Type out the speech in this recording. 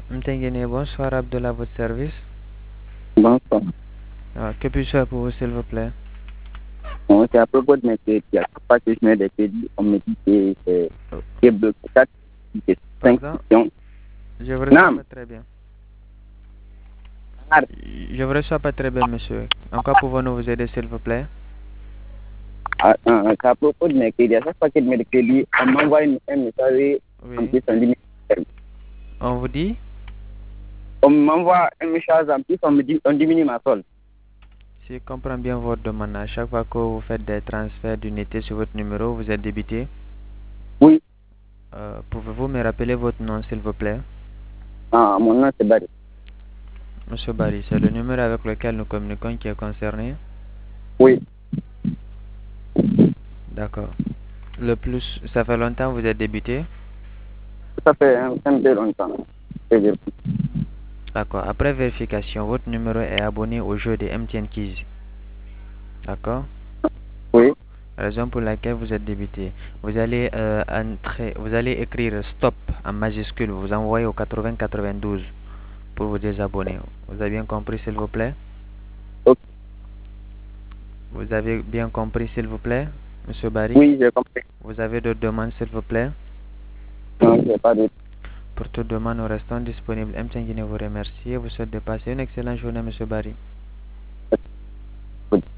Mtengene, bonsoir Abdullah, votre service. Bonsoir. Que puis-je faire pour vous, s'il vous plaît? Bon, c'est à propos de mes crédits. À chaque fois que je mets des crédits, on me dit que c'est bloqué. 4, 5 Pardon? questions. Je vous reçois Non, pas très bien. ah, Je vous reçois pas très bien, monsieur. En quoi pouvons-nous vous aider, s'il vous plaît? c'est à propos de mes crédits. À chaque fois que je mets des crédits, on m'envoie un message en Oui. plus en limite. On vous dit? On m'envoie un message en plus, on diminue ma solde. Si je comprends bien votre demande, à chaque fois que vous faites des transferts d'unités sur votre numéro, vous êtes débité. Oui, Pouvez-vous me rappeler votre nom, s'il vous plaît? mon nom c'est Barry. Monsieur Barry, c'est le numéro avec lequel nous communiquons qui est concerné? Oui, D'accord. Ça fait longtemps que vous êtes débité? ça fait un peu longtemps. C'est-à-dire, D'accord. Après vérification, votre numéro est abonné au jeu de MTN Keys. D'accord? oui, Raison pour laquelle vous êtes débité. Vous allez écrire stop en majuscule, vous envoyez au 8092 pour vous désabonner. Vous avez bien compris, s'il vous plaît? ok. Vous avez bien compris, s'il vous plaît, Monsieur Barry? Oui, j'ai compris. Vous avez d'autres demandes, s'il vous plaît? Non, j'ai pas de Pour toute demande, nous restons disponibles. MTN Guinée vous remercie et vous souhaite de passer une excellente journée, Monsieur Barry.